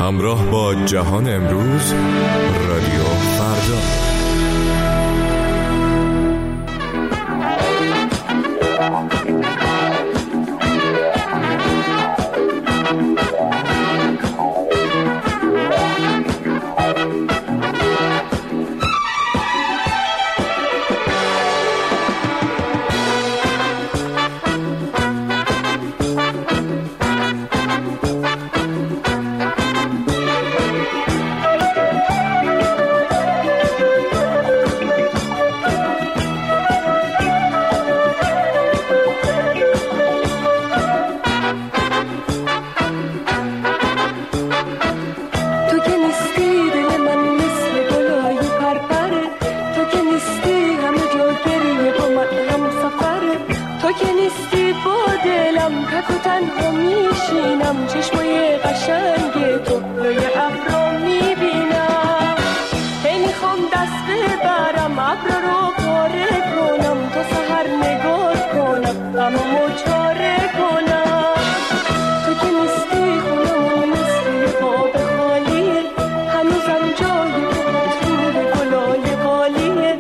همراه با جهان امروز، رادیو فردا. چشمای قشنگ تو روی ابرا میبینم، هی میخوام دست ببرم ابرا رو پاره کنم، تا سحر نگاه کنم غممو چاره کنم. تو که نیستی خونمون مثل باب خالیه، هنوزم جای تو گلای قالیه.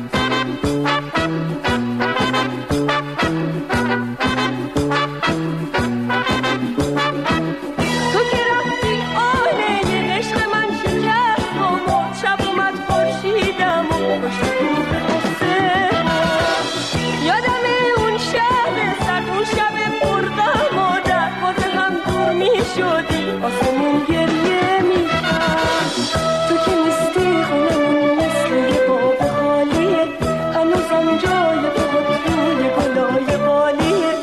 آسمون گریه می‌کرد، تو که نیستی خونمون مثل یه باب خالیه، هنوزم جای پاهات روی گلای قالیه.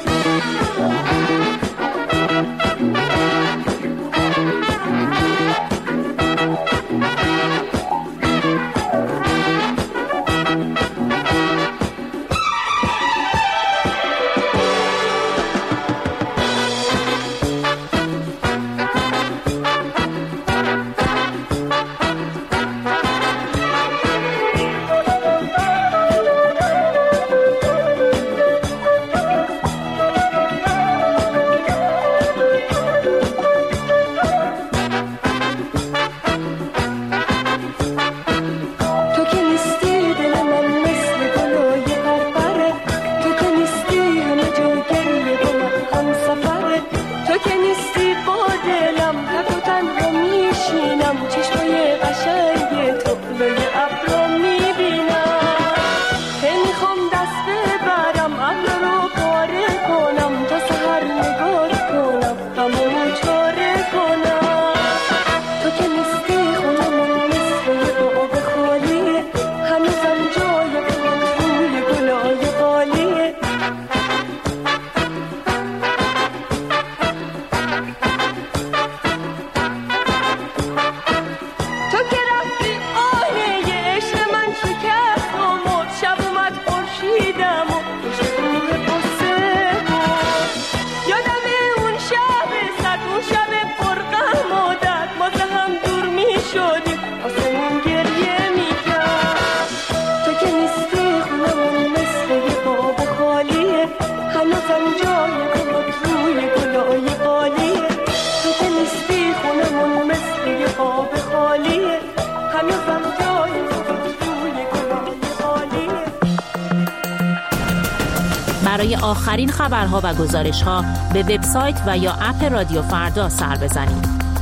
برای آخرین خبرها و گزارش‌ها به وبسایت و یا اپ رادیو فردا سر بزنید.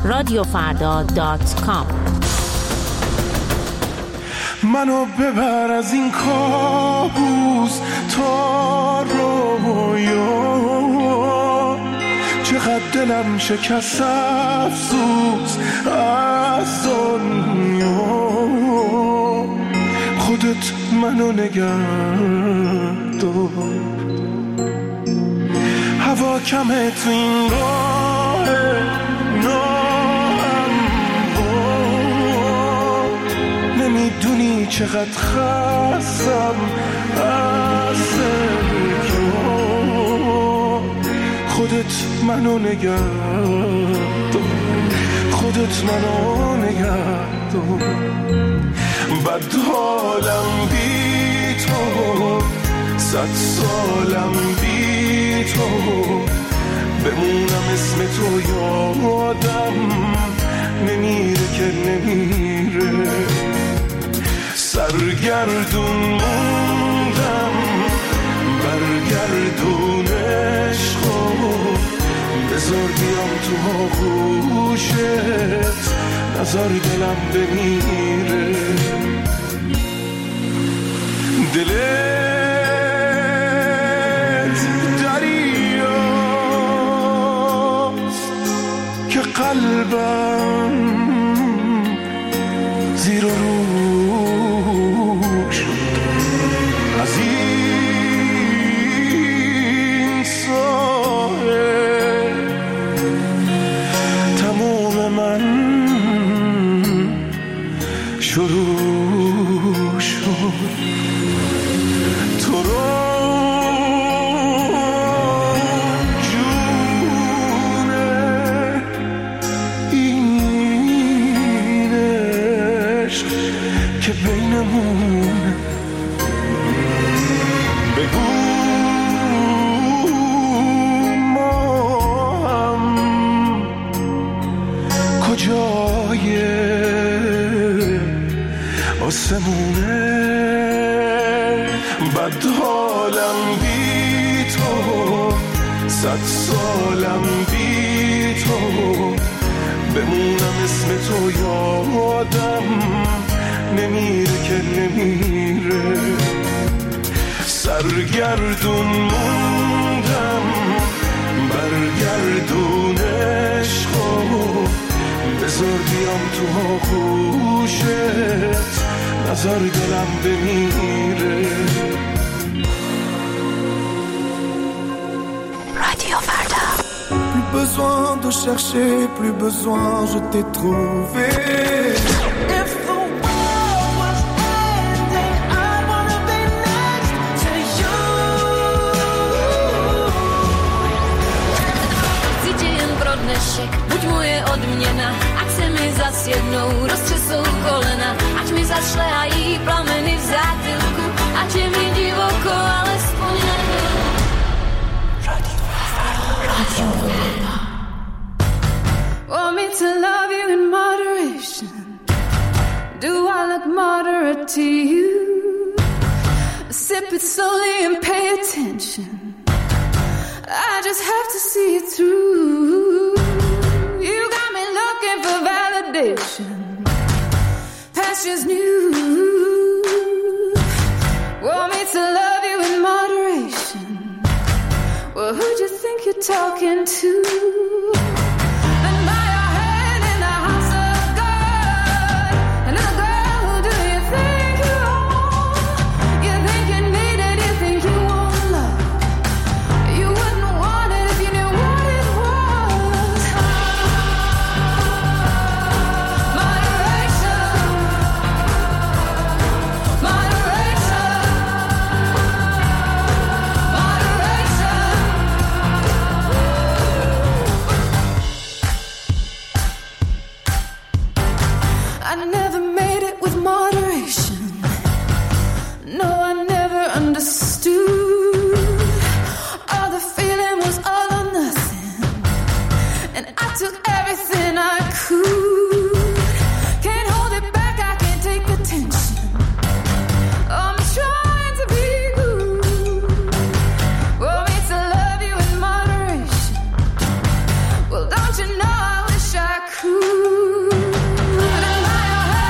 radiofarda.com. منو ببر از این کابوس تا رویا، چقدر دلم شکست افسوس از دنیا. خودت منو نگه دار، هوا کمه تو این راه ناهموار، نمیدونی چقدر خستم از سرکار. خودت منو نگه دار، خودت منو نگه دار. بد حالم بی تو، 100 سالم بی تو، بمونم اسم تو یادم که نمیره. سرگردون موندم برگردون عشقو، بذار بیام تو آغوشت، نذار دلم بمیره. دلت دریاست که قلبم زیر و روش از این ساحل تموم من شروع شد. تو رو جونه این عشق که بینمونه، بگو ما هم کجای آسمونه. بد حالم بی تو، 100 سالم بی تو، بمونم اسم تو یادم نمیره که نمیره. سرگردون موندم برگردون عشقو، بذار بیام تو آغوشت، نذار دلم بمیره. رادیو فردا. Plus besoin de chercher, plus besoin, je t'ai trouvé. If the world was ending, I wanna be next to you. Cíti jen pro dnešek, buď moje odměna, ať se mi zas jednou roztřesou kolena, ať mi zašlehají plameny v zátylku, ať je mi divoko, alespoň nevím. رادیو Want me to love you in moderation? Do I look moderate to you? Sip it slowly and pay attention. I just have to see it through. You got me looking for validation. Pastures new. Want me to love you in moderation? Well, who'd you think you're talking to? And by your hand in the house of God, and little girl, who do you think you are? You think you need it, you think you want love. You wouldn't want it if you knew what it was. Moderation, moderation, moderation. I never made it with moderation. No, I never understood. All the feeling was all or nothing, and I took everything I could. Can't hold it back, I can't take the tension. I'm trying to be good. Want me to love you in moderation? Well, don't you know I wish I could. And by your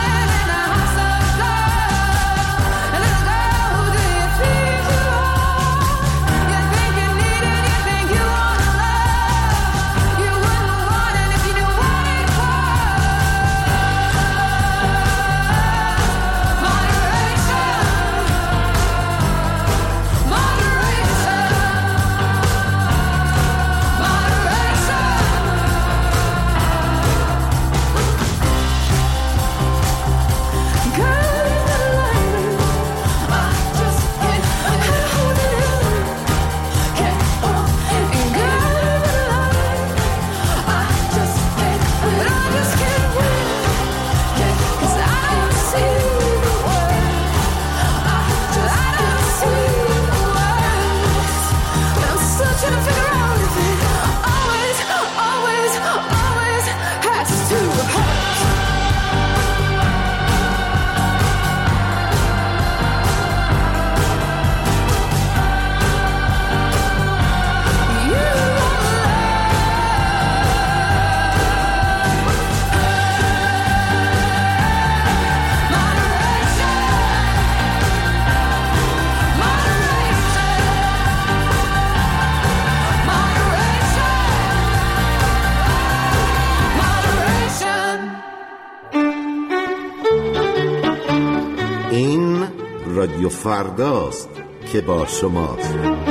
رادیو فرداست که با شماست.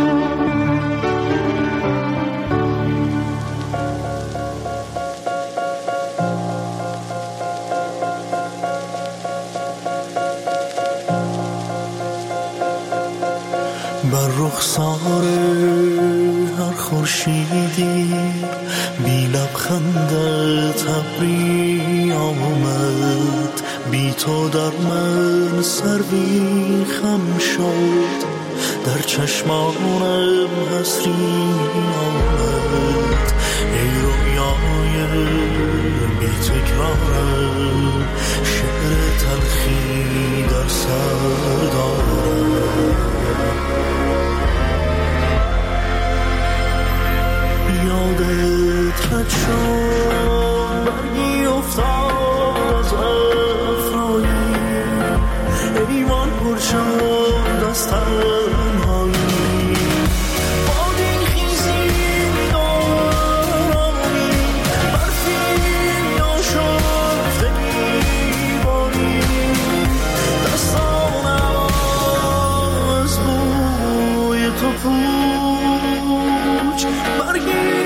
بر رخسار هر خورشیدی بی لبخندت ابری آمد، بی تو در من سروی خم شد، در چشمانم حسری آمد. ای رویای بی تکرارم، شعر تلخی در سر دارم. یادت رد شد برگی افتاد از افرایی، ایمان پر شد از تنهایی. بادی خیزی دارانی، برفی ناشفته میباری، دستانم از بوی تو پوچ. برگی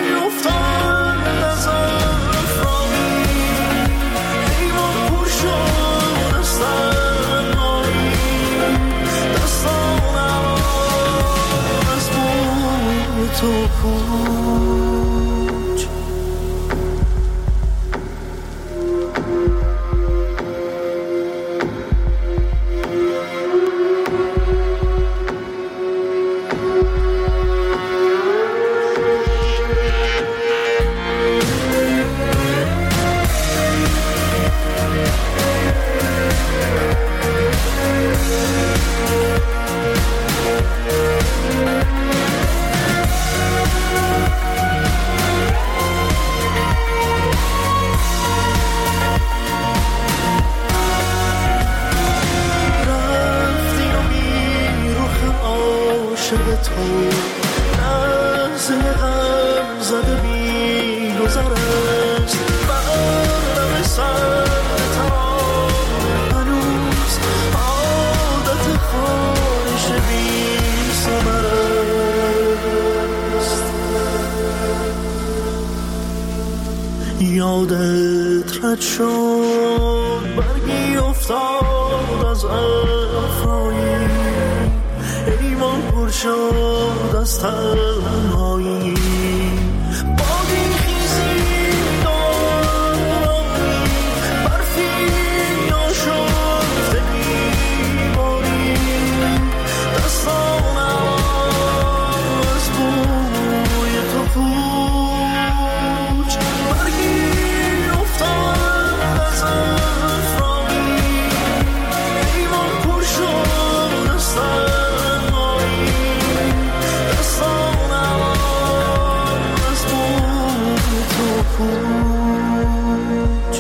تو پوچ. یادت رد شد برگی افتاد از افرایی، ایمان پر شد از تنهایی. بادی خیزی دارانی، برفی ناشفته میباری، دستانم از بوی تو پوچ. برگی افتاد از افرایی، ایمان پر شد از تنهایی، دستانم از بوی تو پوچ.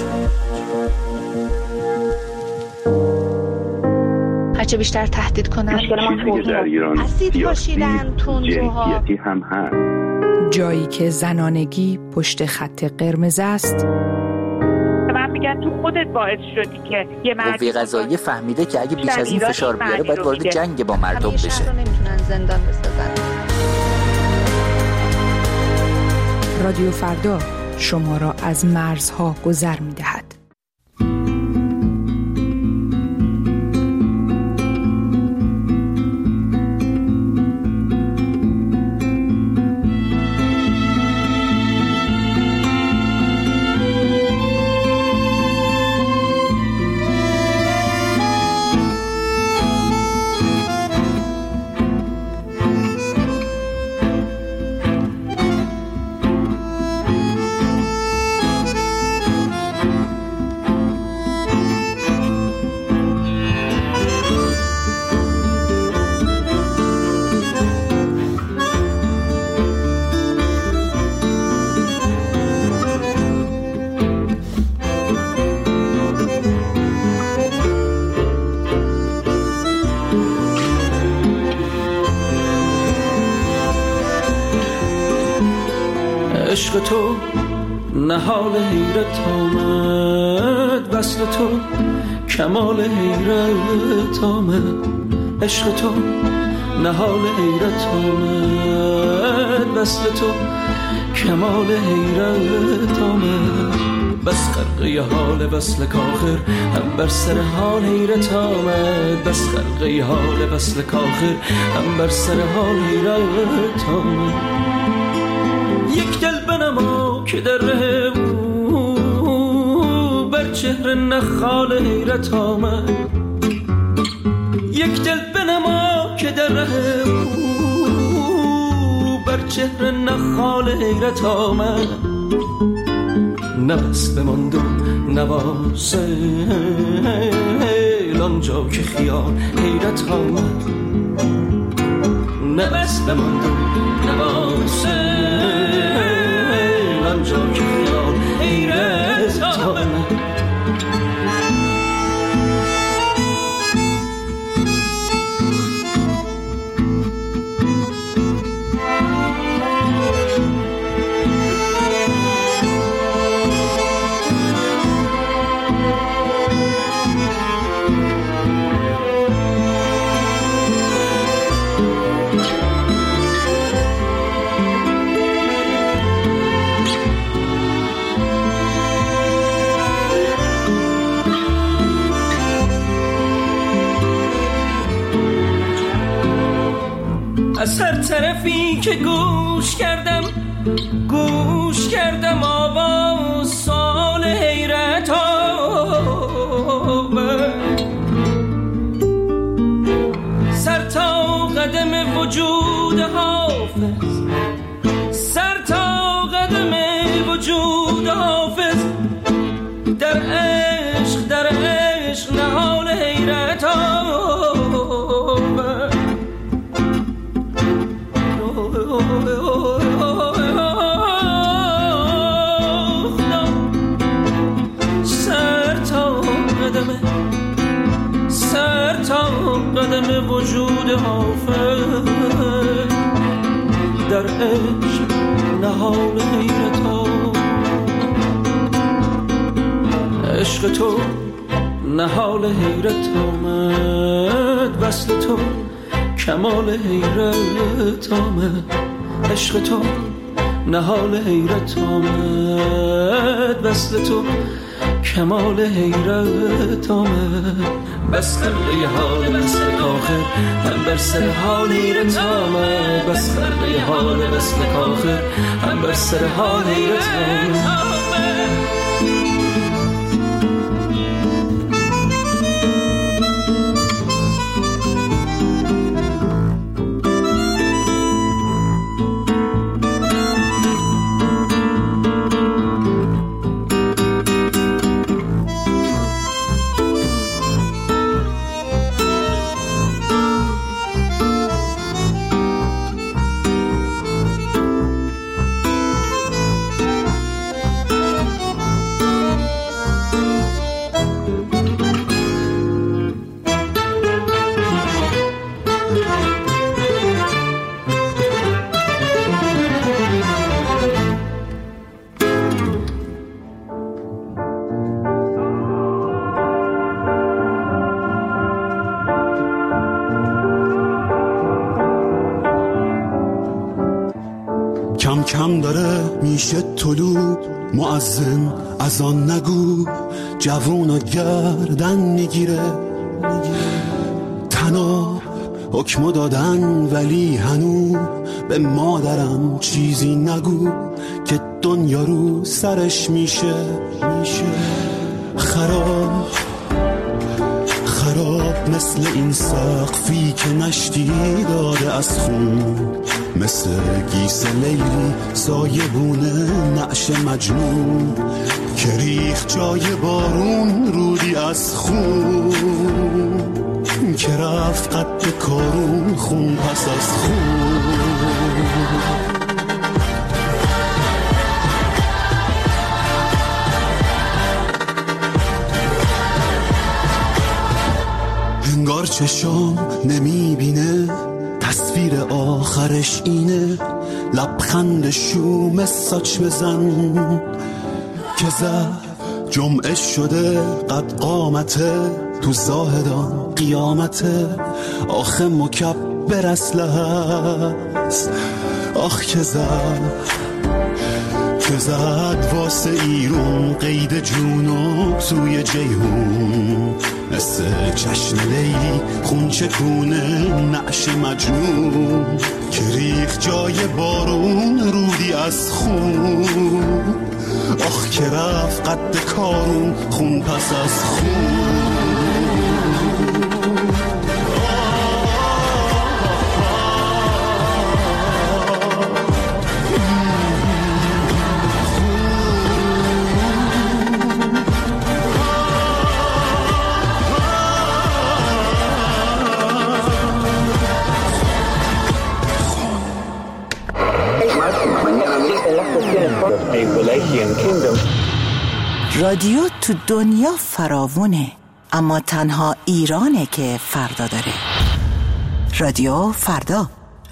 هرچه بیشتر تهدید کنن چیزی که در ایران سیاسی جنسیتی هم هست. جایی که زنانگی پشت خط قرمز است. من میگم تو خودت باعث شدی که یه قوه قضاییه فهمیده که اگه بیش از این فشار بیاره باید وارد جنگ با مردم بشه. همیشه رو نمیتونن زندان بسازن. رادیو فردا شما را از مرزها گذر می‌دهد. عشق تو نهال حیرت آمد، وصل تو کمال حیرت آمد. عشق تو نهال حیرت آمد، وصل تو کمال حیرت آمد. بس خرقه حال وصل کاخر هم بر سر حال حیرت آمد، بس خرقه حال وصل کاخر هم بر سر حال حیرت آمد. یک دل بنما که در ره او بر چهره نخال حیرت آمد، یک دل بنما که در ره او بر چهره نخال حیرت آمد. نفس بماند و نوازل آنجا که خیال حیرت آمد، نفس بماند و نوازل آنجا که خیال حیرت آمد. از هر طرفی که گوش کردم آواز سال حیرت آمد. سر تا قدم وجود حافظ، سر تا قدم وجود حافظ، در عشق نهال حیرت آمد. سر تا قدم وجود حافظ، در عشق نهال حیرت آمد. عشق تو نهال حیرت آمد، وصل تو کمال حیرت آمد. عشق تو نهال حیرت آمد، وصل تو کمال حیرت آمد. بس خرقه حال وصل کاخر هم بر سر حال حیرت آمد، بس خرقه حال وصل کاخر هم بر سر حال حیرت آمد. کم کم داره میشه طلوع مؤذن از آن نگو، جوون گردن میگیره تناب حکمو دادن، ولی هنو به مادرم چیزی نگو که دنیا رو سرش میشه خراب مثل این سقفی که نشتی داده از خون، مثل گیس لیلی سایبونه نعش مجنون که ریخ جای بارون رودی از خون، که رفت قد کارون خون پس از خون. انگار چشام نمیبینه تصویر آخرش اینه، لبخند شوم ساچ بزن که زد جمعه شده قد قامته تو زاهدان قیامته، آخه مکبر اسلحه است. آخ که زد واسه ایرون قید جونو توی جیهون، مثل جشن لیلی خون چکونه نعش مجنون، که ریخ جای بارون رودی از خون. آخ که رفت قد کارون خون پس از خون. رادیو تو دنیا فراوونه، اما تنها ایرانه که فردا داره. رادیو فردا.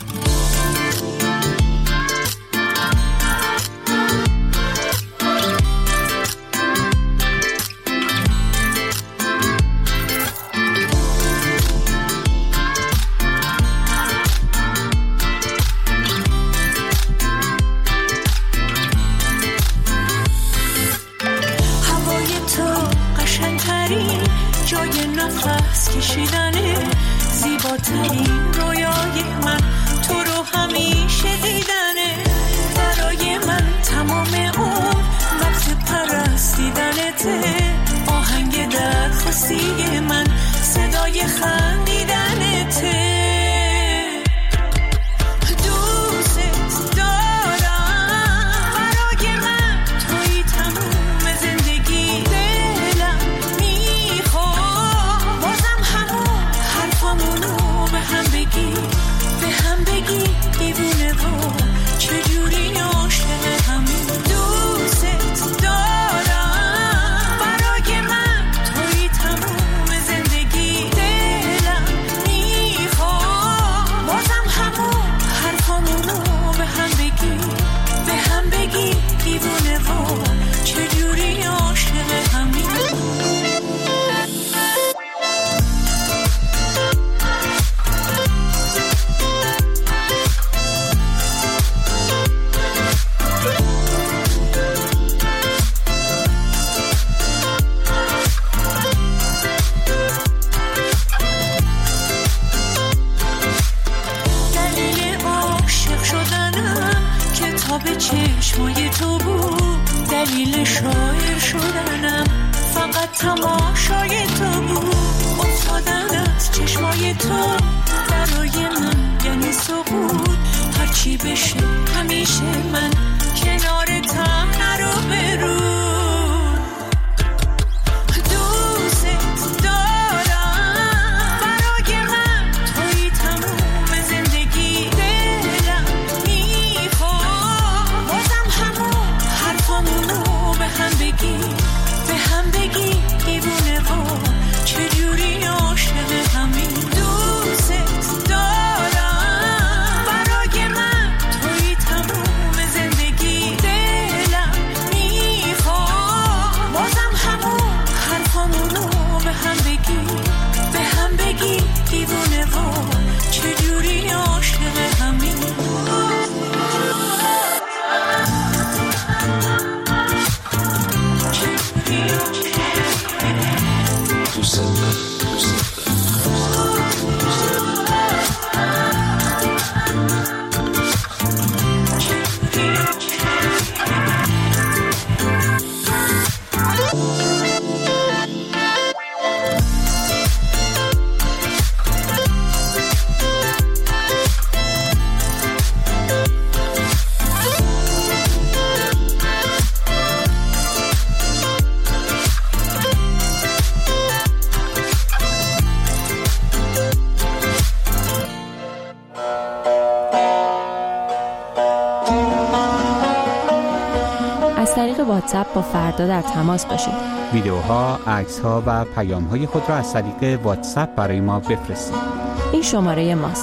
واتساپ با فردا در تماس باشید. ویدیوها، عکس‌ها و پیام‌های خود را از طریق واتساپ برای ما بفرستید. این شماره ماست: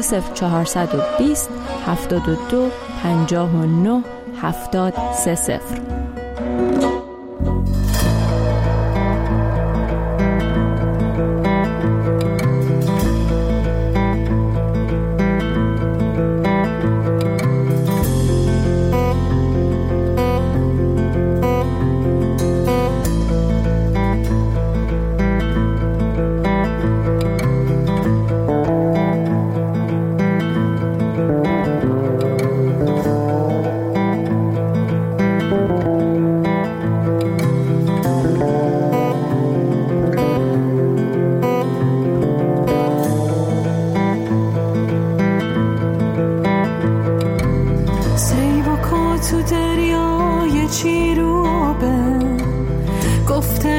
20420 72 59 70 30.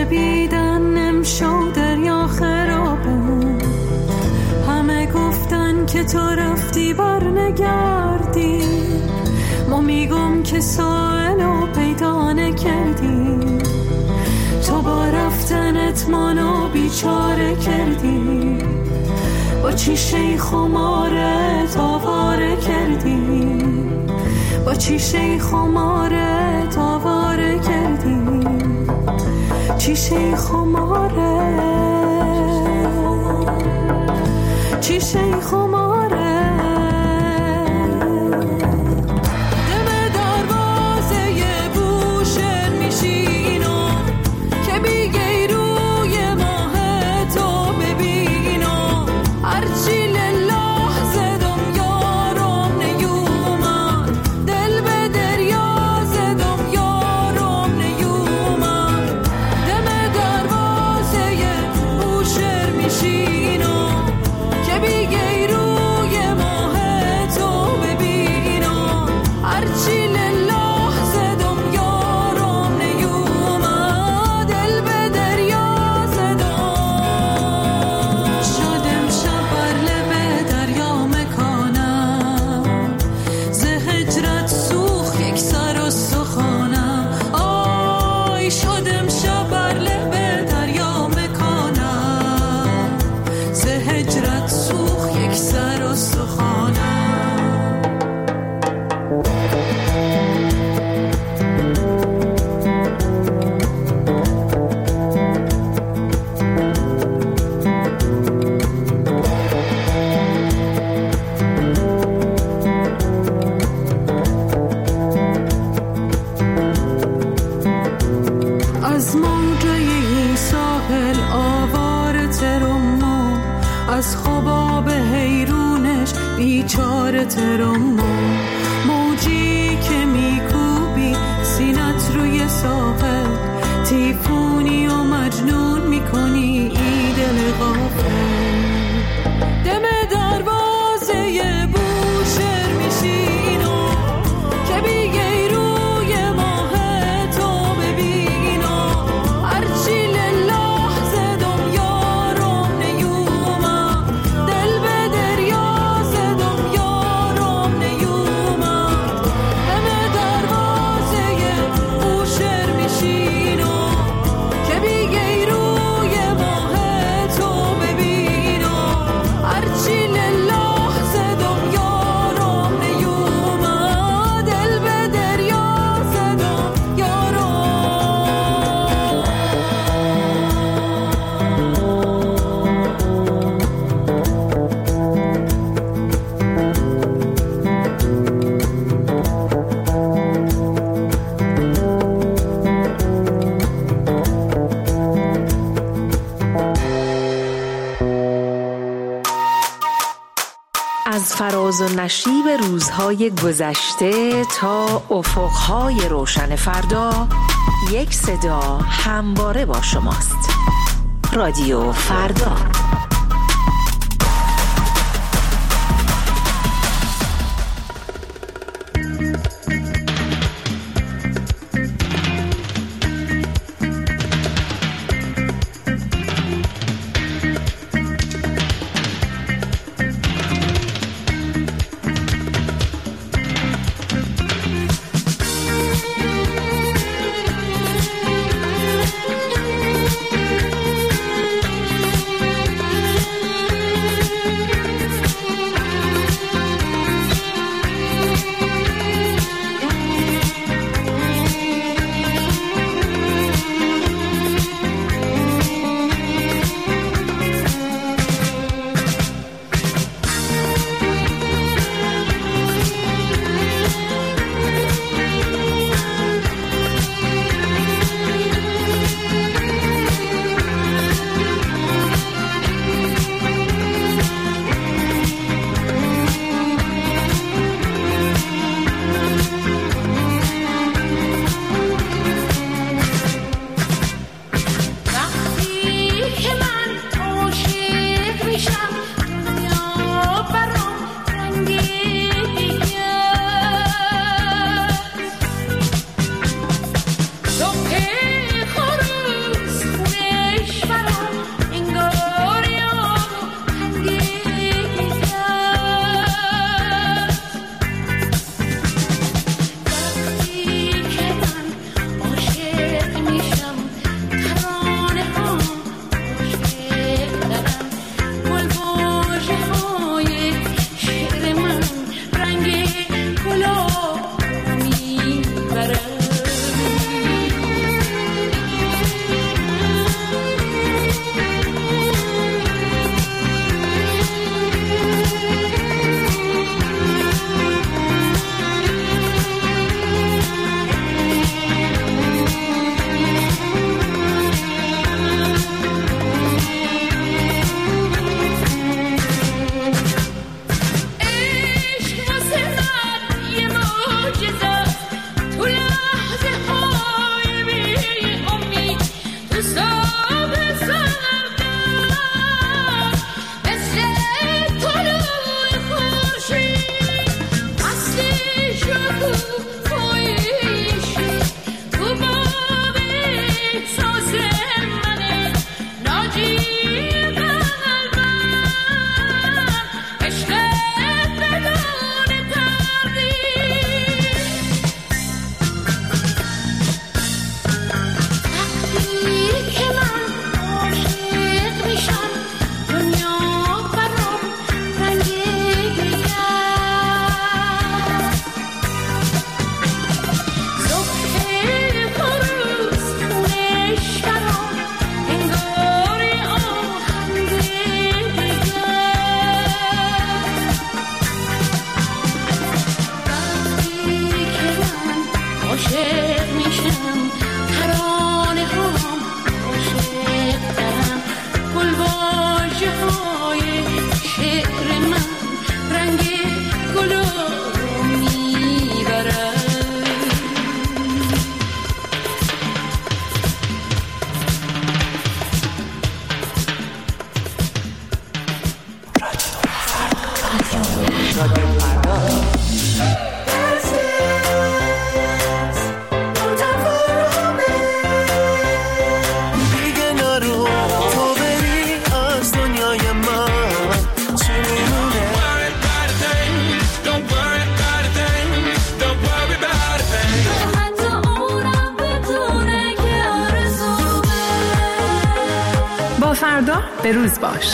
بیدن امشو دریا خرابه، همه گفتن که تو رفتی بر نگردی، ما میگم که سائلو پیدا نکردی، تو با رفتنت منو بیچاره کردی، با چی شیخ و مارت آواره کردی، با چی شیخ و مارت آواره کردی، چی شیخ و مارت، چی شیخ و مارت. موجی که میکوبی سینت روی ساحل، تیفونی و مجنون میکنی ای دل غافل، دم دروازه بوشهر میشینو که بیگی روی ماه تو ببینو، هرچی لله زدم یارم نیومم، دل به دریا از فراز و نشیب روزهای گذشته تا افقهای روشن فردا، یک صدا همواره با شماست. رادیو فردا. با فردا به روز باش.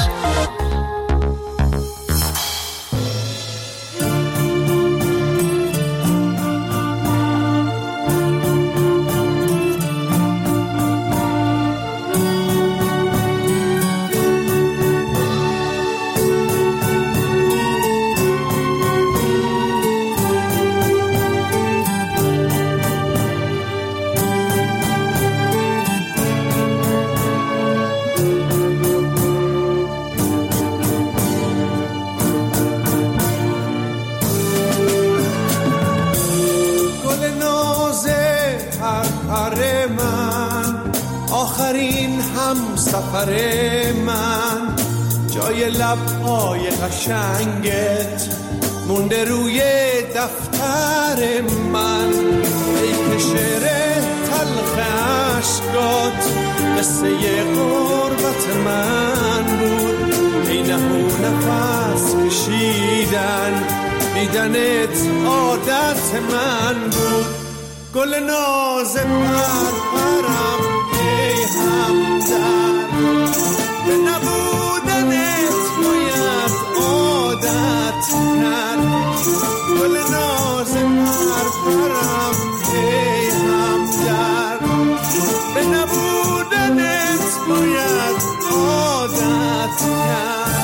آخرین هم سفر من، جای لب‌های قشنگت مونده روی دفتر من. ای که شعر تلخ عشقات قصه غربت من بود. ای نهو نفس کشیدن دیدنت عادت من بود. گل ناز پرپرم ای همدرد، به نبودنت باید عادت کرد. گل ناز پرپرم ای همدرد، به نبودنت باید عادت کرد.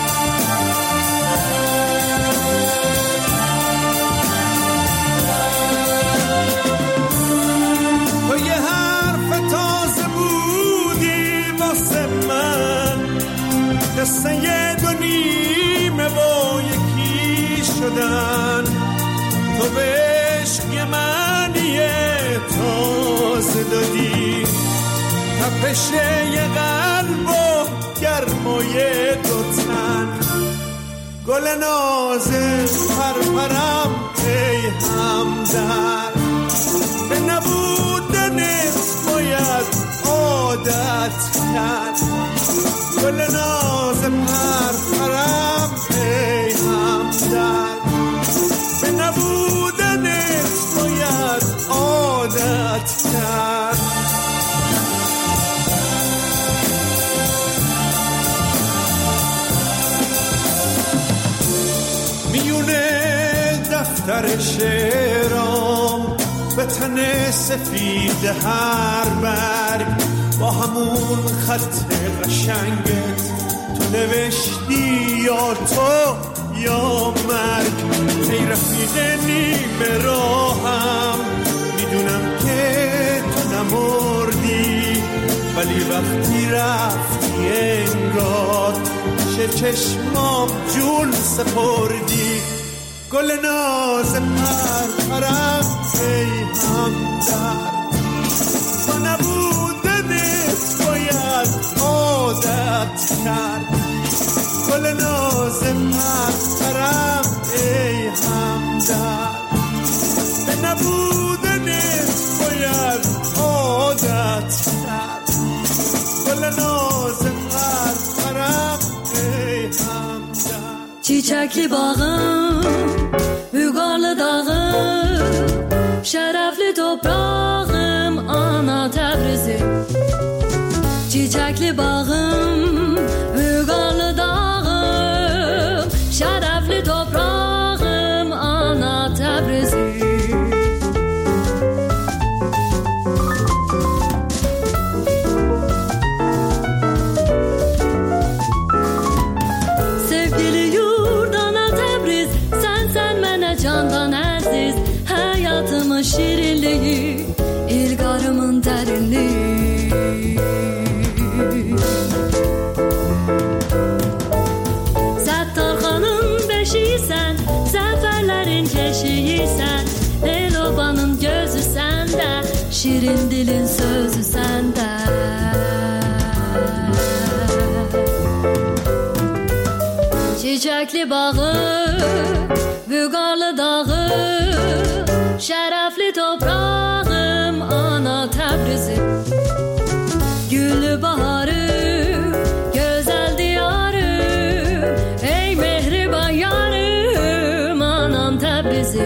قصه دو نیمه و یکی شدن، تو به عشق معنی تازه دادی. تپش یه قلب و گرمای دو تن. گل نازه پرپرم ای همدرد، به نبودنت باید عادت کرد. گل ناز پرپرم ای همدرد، به نبودنت باید عادت کرد. میونه دفتر شعرام به تن سفید هر برگ، با همون خط قشنگت تو نوشتی یا تو یا مرگ. ای رفیق نیمه راهم، میدونم که تو نمردی، ولی وقتی رفتی انگار چشمام جون سپردی. گل ناز پرپرم ای همدرد، با نبودنت باید عادت کرد. گل ناز پرپرم ای همدرد، به نبودنت باید عادت کرد. گل ناز پرپرم ای همدرد. چیچکلی باغım, Bügarlı dağım, şerefli toprağım, ana Təbrizi. Çiçekli bağım, Bügarlı dağım, şerefli toprağım, ana Təbrizi. Candan aziz hayatımın şirinliği, ilgarımın derinliği. Settarxanın beşiysen, zaferlerin keşiysen, Elobanın gözü sende, şirin dilin sözü sende. Çiçekli bağı, Bügarlı dağım, şerefli toprağım, ana Təbrizi. Güllü baharım, güzel diyarım, ey mehriban yarım, anam Təbrizi.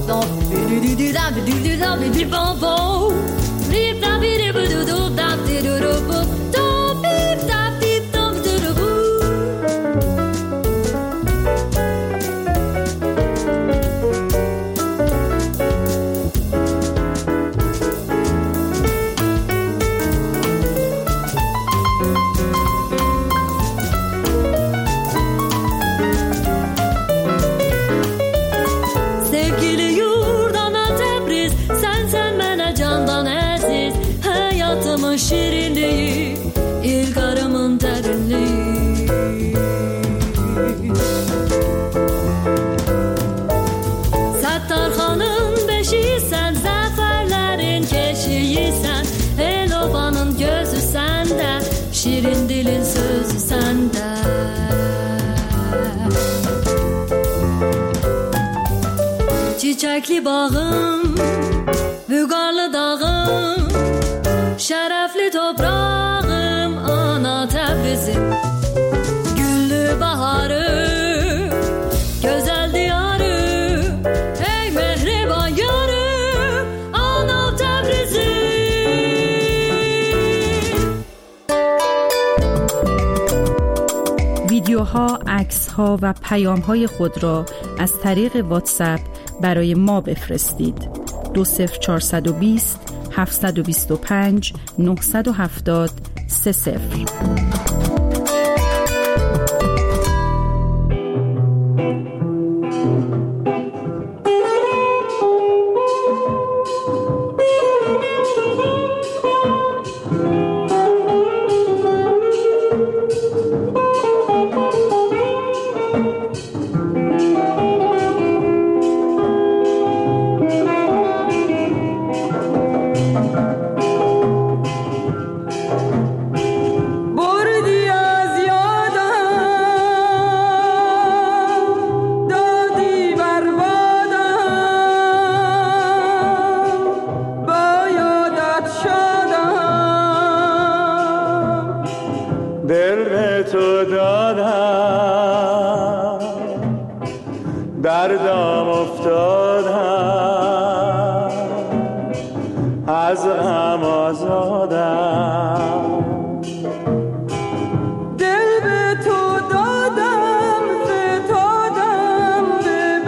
Şirin dilin sözü sende. Çiçekli bağım, vügarlı dağım, şerefli toprağım, ana Tebrizim. Güllü baharı, güzel diyarı, ey mehriban yarı, ana Tebrizim. ویدیوها، عکس‌ها و پیام‌های خود را از طریق واتساپ برای ما بفرستید. 20420 725 970 30. دردم افتادم از غم آزادم دل به تو دادم فتادم به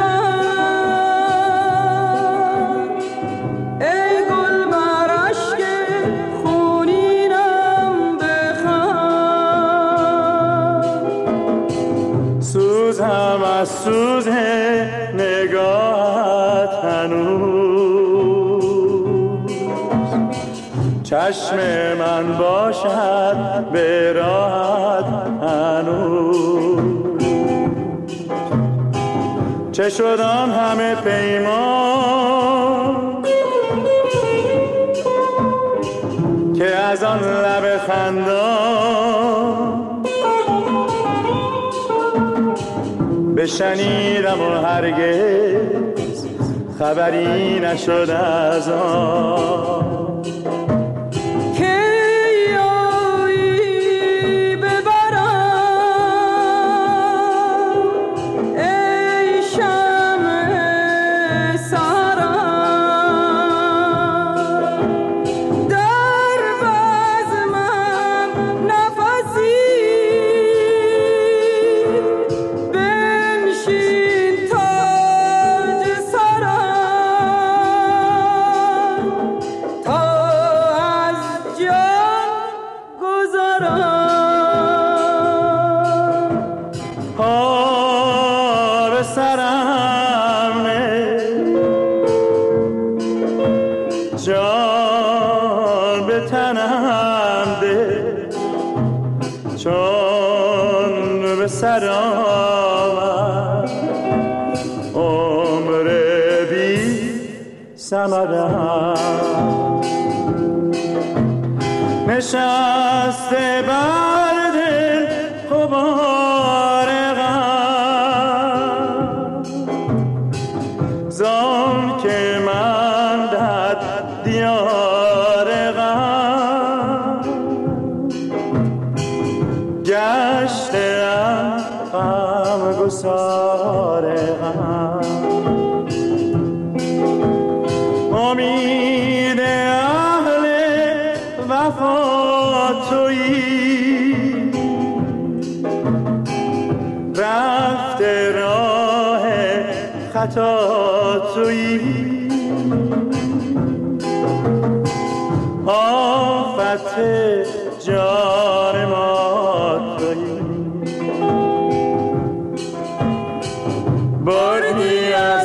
من ای گل بر اشک خونینم بخند سوزم از سوز نگاهت هنوز چشم من باشد به راحت هنوز چه شد آن همه پیمان که از آن لب خندان بشنیدم و هرگز خبری نشد از آن که یاری ببرم ای شمع سرم در بزمم نفسی جان به تنم ده چون به سر آمد عمر بی ثمرم نشسته بر دل غبار غم زان که من در دیار غم گشتم غم گسار غم امید اهل وفا تویی، رفته راه خطا تویی، آفت جان ما تویی، بردی از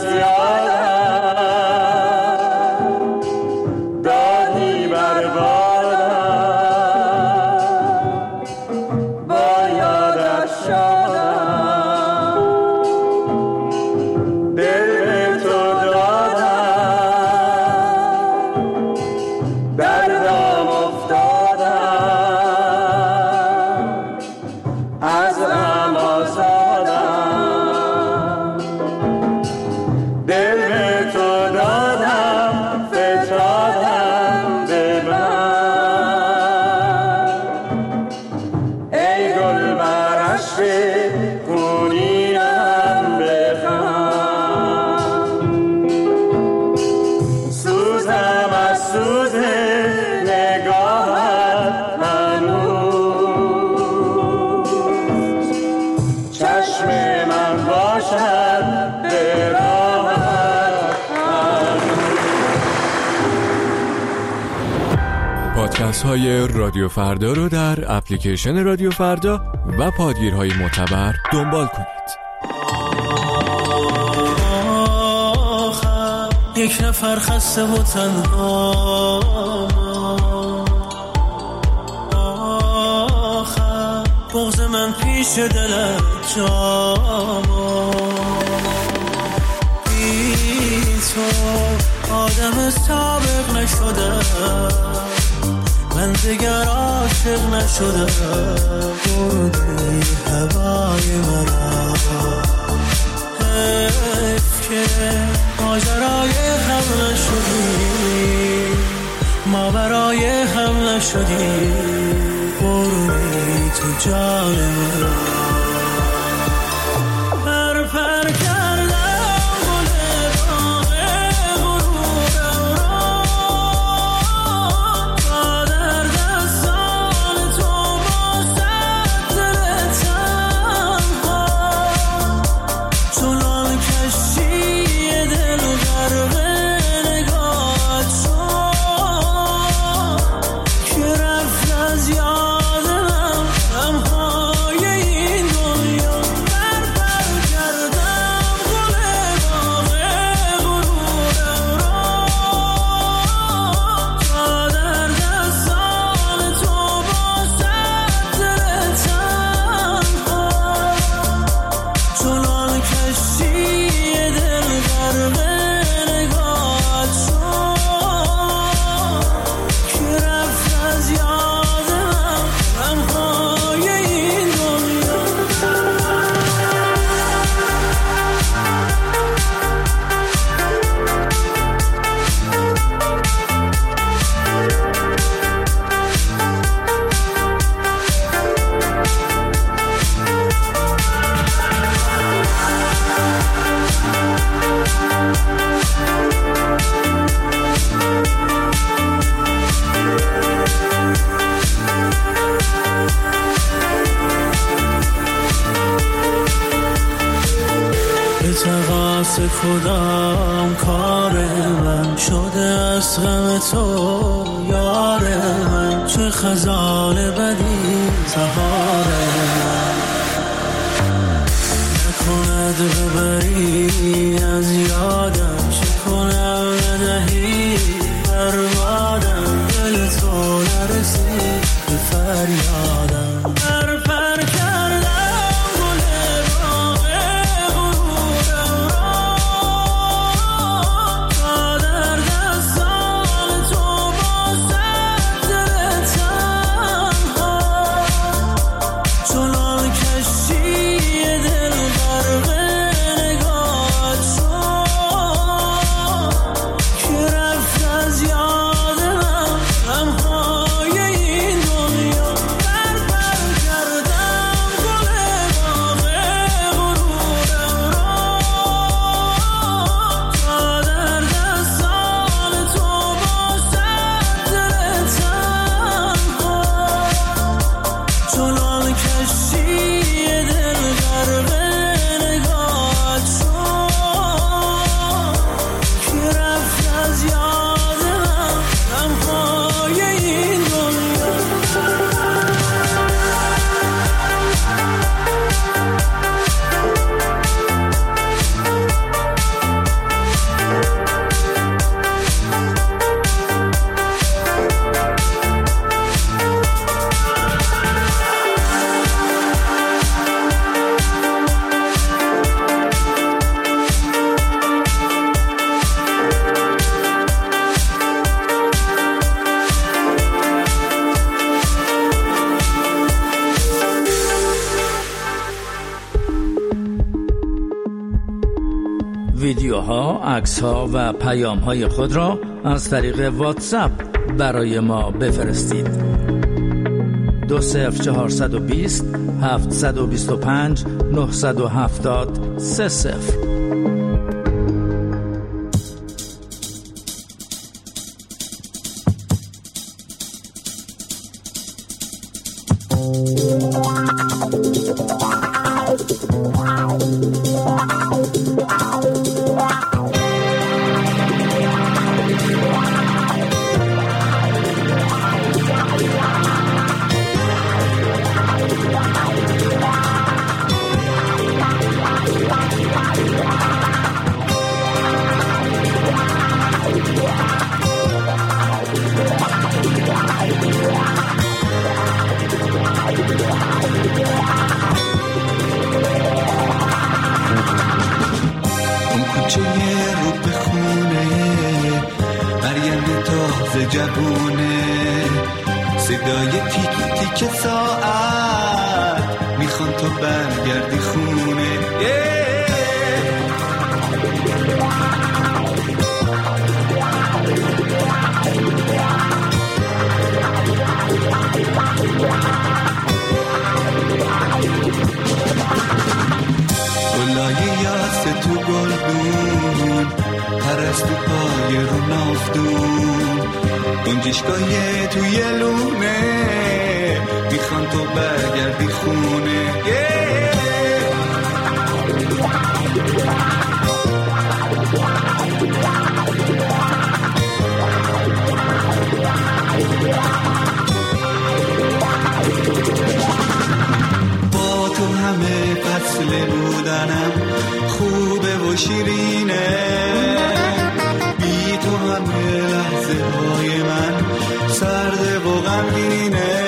یادم دادی بربادم، با یادت شدم دل به تو دادم، دردم افتادم از غم آزادم، دل به تو دادم فتادم به من، ای گل بر عشق خونینم بخند، سوزم از سوز نگاهت هنوز، چشم من باشد به راهت هنوز. پادکست های رادیو فردا رو در اپلیکیشن رادیو فردا و پادگیرهای معتبر دنبال کنید. آخر یک نفر خسته و تنها، آخر بغض من پیش دلت جاما، بی تو آدم سابق نشدم، من دیگر عاشق نشدم، بردی هوای مرا، حیف که ماجرای هم نشدی، ما برای هم نشدی، بردی تو جان مرا. پر پر کردم گل باغ غرورم را، تا در دستان تو باشد دل تنها، چنان کشتی دل غرق نگاهت شد، که رفت از یاد من غمهای این دنیا. پر پر کردم گل باغ غرورم را، تا در دستان تو باشد دل تنها، چنان کشتی دل غرق نگاهت شد، که رفت از یاد من غمهای این دنیا. به تقاس کدام کار من شده از غم تو یار من، چه خزان بدی سهار من، نکند ببری از یادم، چه کنم ندهی بربادم، دل تو نرسید به فریادم. پر پر کردم گل باغ غرورم را، تا در دستان تو باشد دل تنها، چنان کشتی دل غرق نگاهت شد، ویدیوها، عکس‌ها و پیام‌های خود را از طریق واتساپ برای ما بفرستید. 20420 725 970 30. صدای تیک تیک ساعت میخوان تو برگردی خونه. گلای یاس تو گلدون، پرستو پای رو نافتون، گنجشگاه توی لونه میخوان تو برگردی خونه. با تو همه فصل بودنم خوبه و شیرینه، بی تو همه لحظه های من سرده و غمگینه.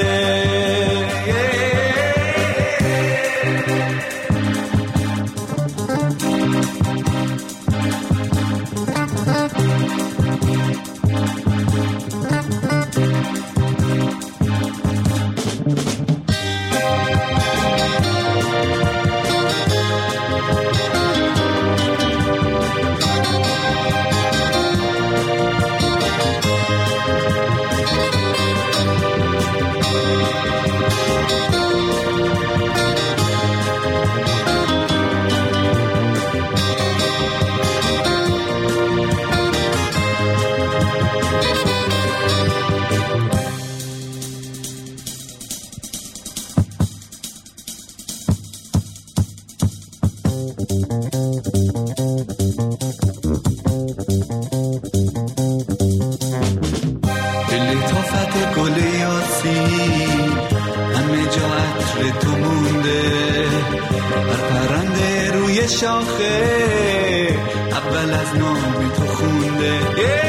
شاخه اول از نام تو خونده.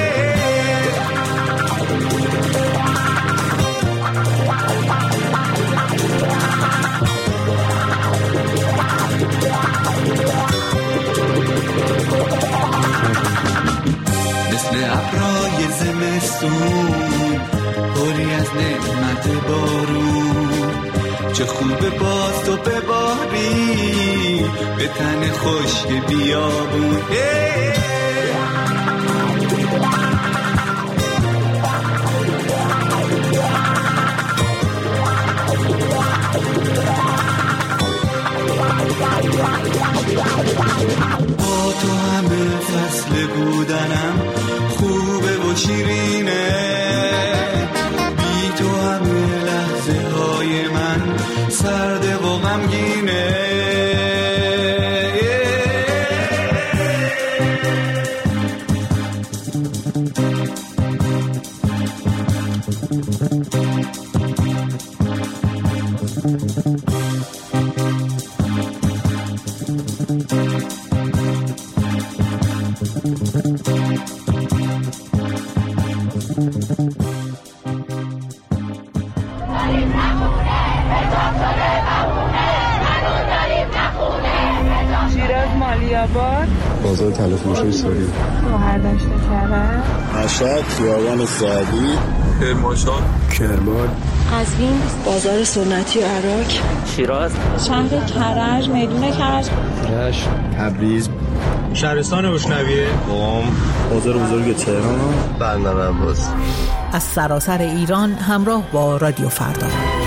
مثل ابرای زمستون پری از نعمت بارون، چه خوبه باز تو بباری به تن خشک بیابون. با تو همه فصل بودنم خوبه و شیرینه، بی تو همه لحظه های من سرده و غمگینه. بازار تلفروشی سوری، مهردشت کرد، مشهد، خیابان سعدی، کرمانشاه، کرمان، قزوین، بازار سنتی عراق، شیراز، شهر کرج، میدون کرج، رشت، تبریز، شهرستان اشنویه، قم، بازار بزرگ تهران، بندر عباس. از سراسر ایران همراه با رادیو فردا.